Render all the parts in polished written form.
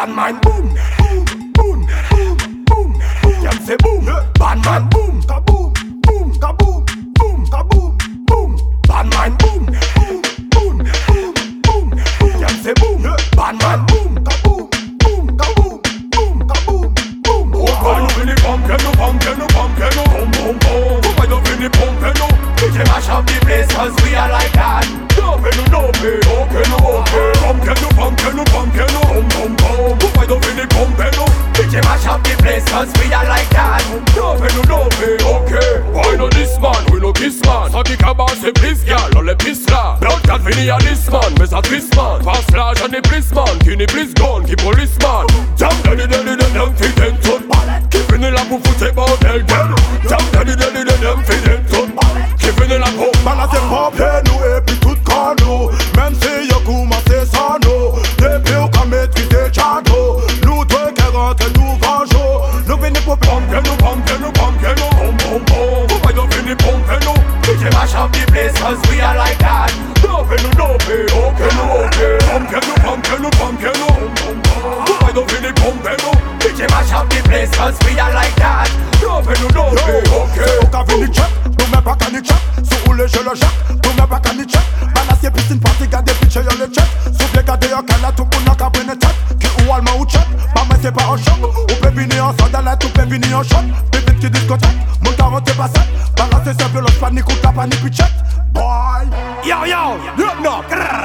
Bad man boom, boom, boom, boom, boom. Them say boom, bad man boom, kaboom, boom, kaboom, boom, kaboom, boom. Bad man boom, boom, boom, boom, boom. Them say boom, bad man boom, kaboom, boom, kaboom, boom, kaboom, boom. Why you feel it pumpkin, pumpkin, pumpkin, boom, boom, boom? Why you feel it pumpkin? DJ mash up the place 'cause we are like that. No pay, no pay, okay, no okay. Pumpkin, pumpkin, pumpkin, boom, boom, boom. Why you feel it pumpkin? DJ mash up the place 'cause we are like that. No pay, okay. Why no this man, we no kiss man. Saki kaba say please girl, no le pisla. Blood cat fini a this man, me sa twist man. Pass large and the police man, kini please gun, ki policeman. Jam daddy, them fi den ton. Kifini la pou foute bordel den. Jam daddy, them fi den ton. Kifini la pou balance pop nous et puis tout con nous. Même si y'a commencé sans nous. Depuis on a maîtrisé Chado. Nous deux qui rentrent nous vengeons. Nous venons pour pumpkin, pumpkin, pumpkin, boom, boom, boom. Why you fini pumpkin? DJ mash up the place 'cause we are like that. No pay, okay, no okay. Pumpkin, pumpkin, pumpkin, boom, boom, boom. Why you fini pumpkin? DJ mash up the place 'cause we are like that. No pay, okay. Au cas venu check, nous mets pas qu'à ni check. Sous roule je le check, nous mets pas qu'à ni check. Balancier piscine party, garder pitch y'a le check. Souffle garder y'a qu'à la tout pour n'a qu'à prendre tête. Qui ou allemand ou check, bah mais c'est pas un choc. On peut venir en sandales, tout peut venir en choc. Bébé qui discothèque, mon tarot t'es pas sec. Balancer c'est violence, panique ou ta panique puis check. Boy, yo, look now.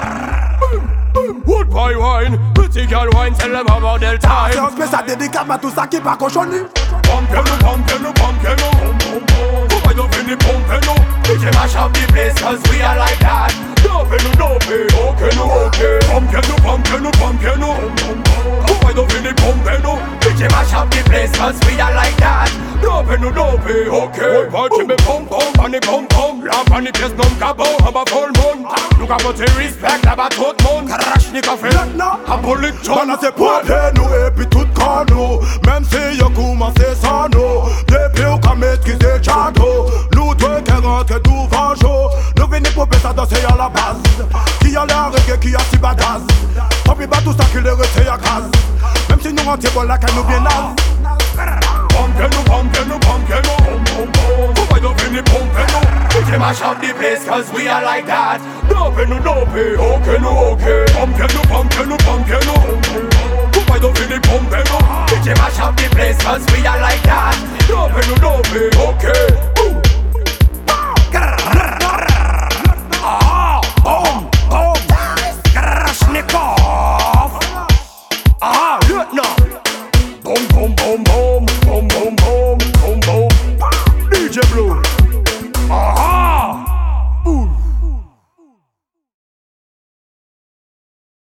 Wood boy wine, pretty girl wine, tell them about their time. c'est un spécial dédicace à tout ça qui pas cochonné. Pumpkin, pumpkin, pumpkin, boom, boom, boom. Why you feel the pumpkin? DJ mash up the place 'cause we are like that. No pay, okay, no okay. Pumpkin, pumpkin, pumpkin, boom, boom, boom. Why you feel the pumpkin? DJ mash up the place 'cause we are like that. No pay, okay. Boy, tu me pom pom, panic pom pom. La panique pièce non cabot, en bas full moon. Nous capoter respect, là-bas tout le monde. Karachnik fait, un bullet John. Balancez pop nous et puis tout con nous. Même si y'a commencé sans nous. Depuis on a maîtrisé Chado. Nous deux qui rentrent tout vengeons. Nous venons pour ça danser à la base. Qui a l'air reggae, qui a si badass. On peut pas tout ça qui les retient à grâce. Même si nous rentrons bon là, nous bien naze. Pumpkin, pumpkin, pumpkin, boom, boom, boom. Why you feel the pumpkin? DJ mash up the place 'cause we are like that. No pay, okay, no okay. Pumpkin, pumpkin, pumpkin, boom, boom, boom. Why you feel the pumpkin? DJ mash up the place 'cause we are like that. No pay, okay. Boom.